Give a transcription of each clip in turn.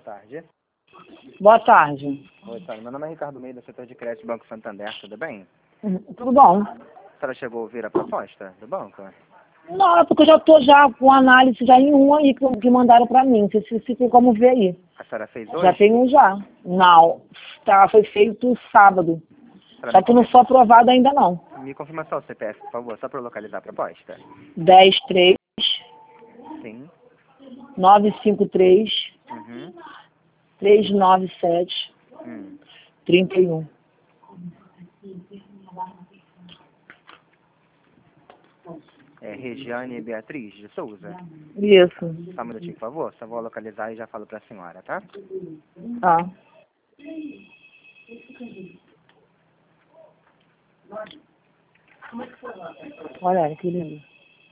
tarde. Boa tarde. Oi, senhora. Meu nome é Ricardo Meira, do setor de crédito Banco Santander, tudo bem? Tudo bom? A senhora chegou a ouvir a proposta do banco? Não, é porque eu já estou já com análise já em um aí que mandaram para mim. Não sei se tem como ver aí. A senhora fez hoje? Já tem um já. Não, foi feito sábado. Senhora, Só que não foi aprovado ainda não. me confirma só o CPF, por favor, só para eu localizar a proposta. 10-3 Sim. 953 Uhum. 397 31. É Regiane Beatriz de Souza. Isso. Só um minutinho, por favor. Só vou localizar e já falo para a senhora, tá? Tá. Olha, que lindo.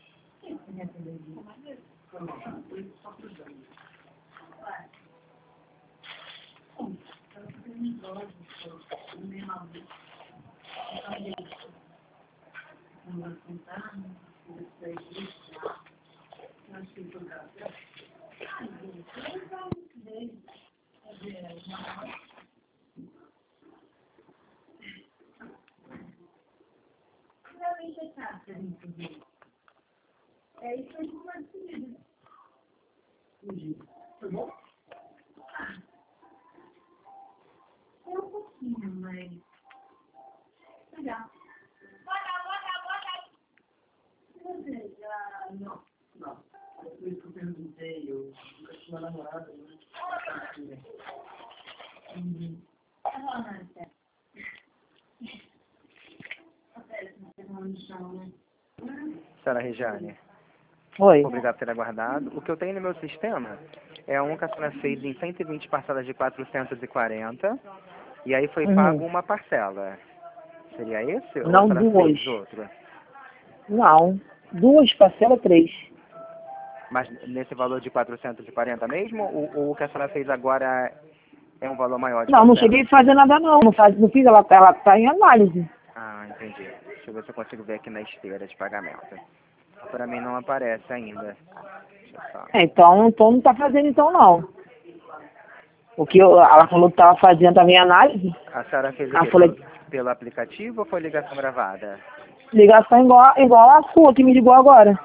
Senhora Regiane, Oi. obrigado por ter aguardado. O que eu tenho no meu sistema é um que a senhora fez em 120 parcelas de 440 e aí foi pago uma parcela. Seria esse? Ou a Não, senhora duas. fez outro? Não. Duas parcelas, 3. Mas nesse valor de 440 mesmo? Ou o que a senhora fez agora é um valor maior de Não, não parcela? cheguei a fazer nada não. Não fiz, ela tá em análise. Ah, entendi. Deixa eu ver se eu consigo ver aqui na esteira de pagamento. Para mim não aparece ainda. Deixa eu só. Então não tá fazendo então não. O que ela falou que tava fazendo também análise. A senhora fez o Ela quê? falou Pelo aplicativo ou foi ligação gravada? ligação igual a sua que me ligou agora.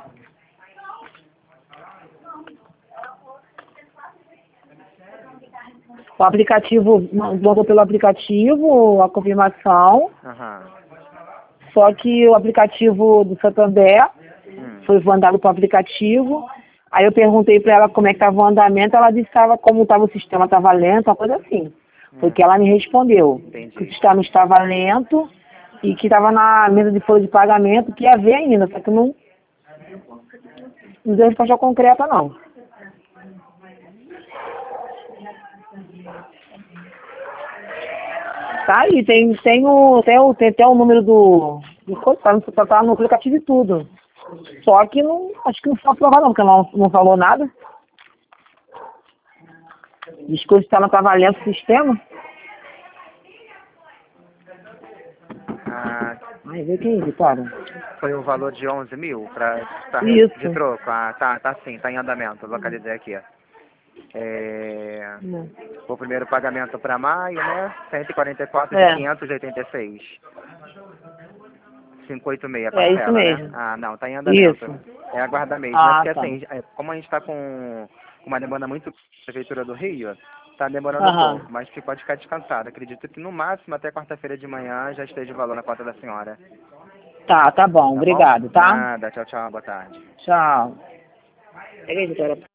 O aplicativo, mandou pelo aplicativo a confirmação, Aham. só que o aplicativo do Santander foi mandado para o aplicativo. Aí eu perguntei para ela como é que estava o andamento, ela disse que como estava o sistema, estava lento, uma coisa assim. Foi que ela me respondeu. Entendi. Que o sistema estava lento e que estava na mesa de folha de pagamento, que ia ver ainda, só que não deu resposta concreta não. Tá aí, tem até o número do coisa, tá no aplicativo e tudo. Só que não, acho que não foi aprovado não, porque ela não falou nada. Diz que o sistema tá valendo o sistema. Ah, Ai, vê quem é, Vitória. foi um valor de 11 mil pra Isso. de troco. Ah, tá sim, tá em andamento. Localizei aqui. O primeiro pagamento para maio, né? 144 de 586. 586 a É isso parcela, né? mesmo. Ah, não, tá em andamento. Isso. É aguardar mesmo. É Ah, porque tá. assim, como a gente está com uma demanda muito grande da Prefeitura do Rio, tá demorando um Aham. pouco, mas você pode ficar descansado. Acredito que no máximo até quarta-feira de manhã já esteja o valor na conta da senhora. Tá bom. Tá bom? Obrigado, tá? Nada, tchau, tchau, boa tarde. Tchau. Pega aí, Vitória.